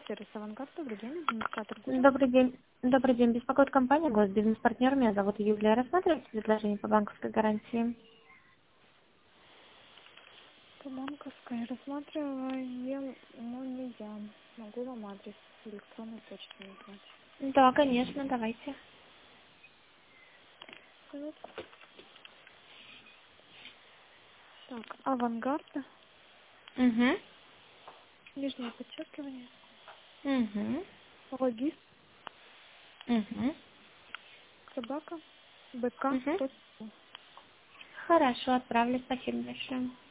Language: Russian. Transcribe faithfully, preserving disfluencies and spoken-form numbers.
сервис «Авангард». Добрый день, администратор Гуля. Добрый день. Добрый день. Беспокоит компания «Госбизнес-партнер». Меня зовут Юлия. Рассматриваете предложение по банковской гарантии? По банковской рассматриваем, но не я. Могу вам адрес электронной почты назвать. Да, конечно, давайте. Минутку. Так, «Авангард», Угу. нижнее подчеркивание, Угу. логист, Угу. собака, бк. Угу. Хорошо, отправлю. Спасибо большое.